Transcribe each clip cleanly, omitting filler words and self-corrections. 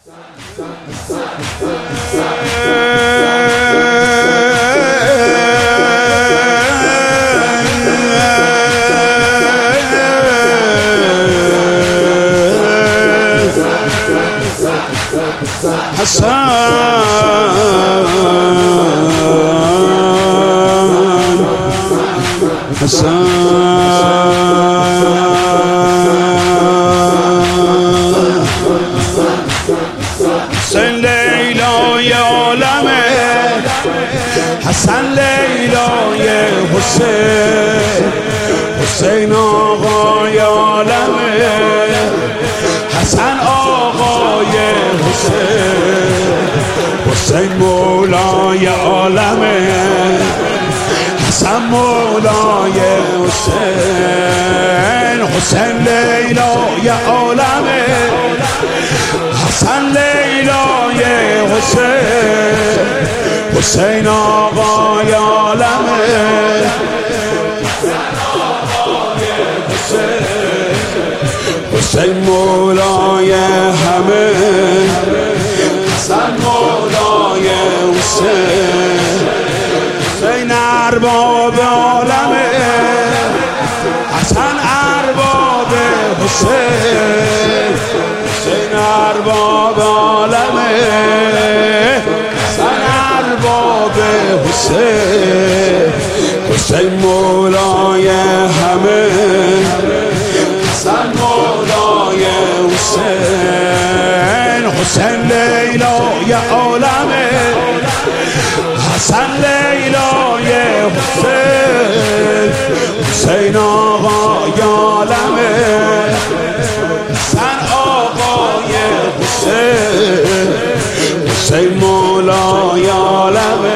حسن لیلای عالمه، حسن لیلای حسین، حسین آقای عالمه، حسن آقای حسین، حسین مولای عالمه، حسن مولای حسین، حسین لیلای عالمه، حسن لیلای حسین، حسین آقای عالمه، حسین مولای همه، حسن مولای حسین، حسین ارباب عالمه، حسن ارباب حسین، حسین ارباب عالمه، حسن ارباب حسین، حسین مولای همه، حسن مولای حسین، حسین لیلای عالمه، حسن لیلای حسین، حسین آقای عالمه، حسن آقای حسین، حسین مولای عالمه،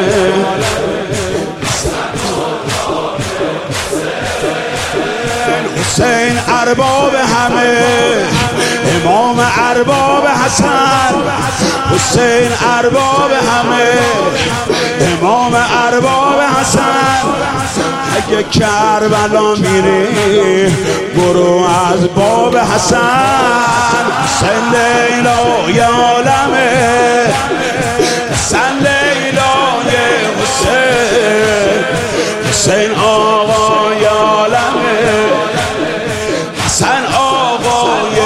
حسین ارباب همه، امام ارباب حسن، حسین ارباب همه، امام ارباب حسن، اگه کربلا میری برو از باب حسن، حسین لیلای عالمه، حسن لیلای حسین، حسین آقای عالمه، حسن آقای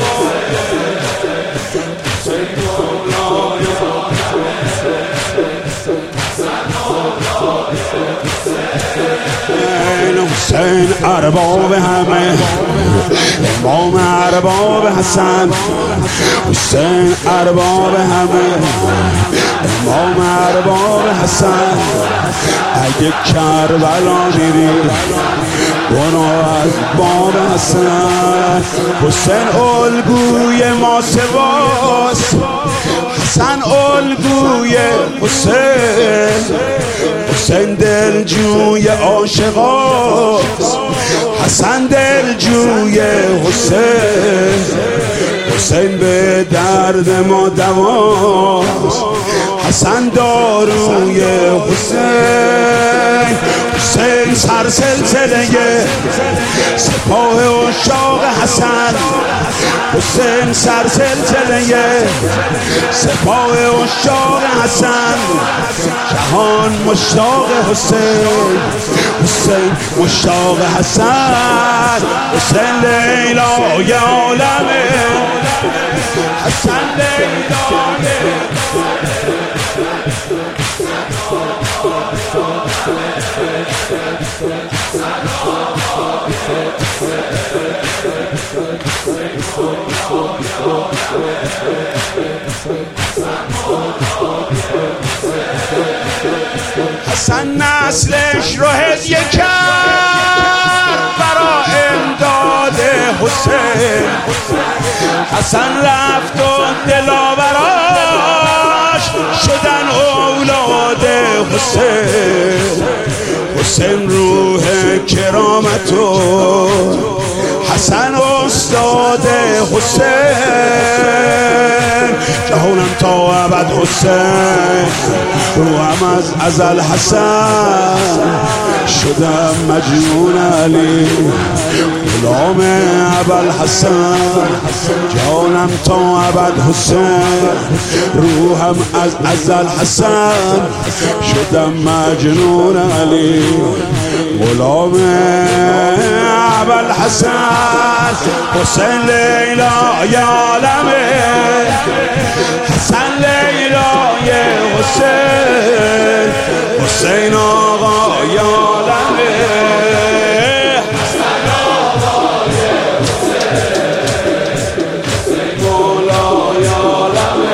حسین ارباب همه، امام ارباب حسن، حسین ارباب همه، امام ارباب حسن، اگه کربلا میری برو از باب حسن، حسین الگوی ماسواس، حسن الگوی حسین، حسین دلجوی عاشقاست، حسن دلجوی حسین، حسین به درد ما دواست، حسن داروی حسین، حسین سرسلسله سپاه عشاق حسن، حسین سرسلسله سپاه عشاق حسن، جهان مشتاق حسین، حسین مشتاق حسن، حسین لیلای عالمه، حسن لیلای حسن نسلش رو هدیه کرد برا امداد حسین، حسن رفت و دلاوراش شدن اولاد حسین، حسین روح کرامتو، حسن استاد حسین، جهانم تا ابد حسین، روحم از ازل حسن، شدم مجنون علی غلام ابوالحسن. جانم تا ابد حسین، روحم از ازل حسن، شدم مجنون علی غلام ابوالحسن. حسین لیلا یا عالمه، حسن لیلا یا حسین، حسین آقا یا عالمه، حسن آقا یا حسین، مولا یا عالمه،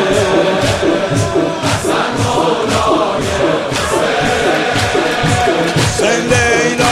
حسن مولا یا حسین، حسین لیلا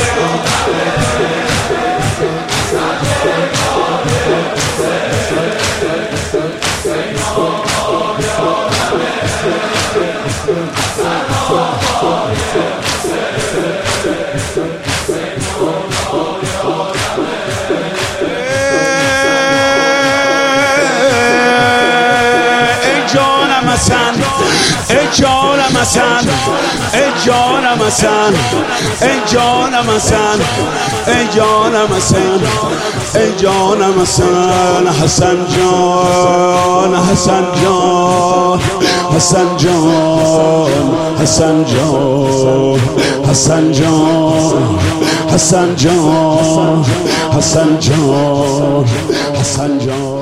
ای جانم حسن، ای جانم حسن، ای جانم حسن، ای جانم حسن، ای جانم حسن، حسن جان، حسن جان، حسن جان، حسن جان، حسن جان، حسن جان، حسن جان، حسن جان.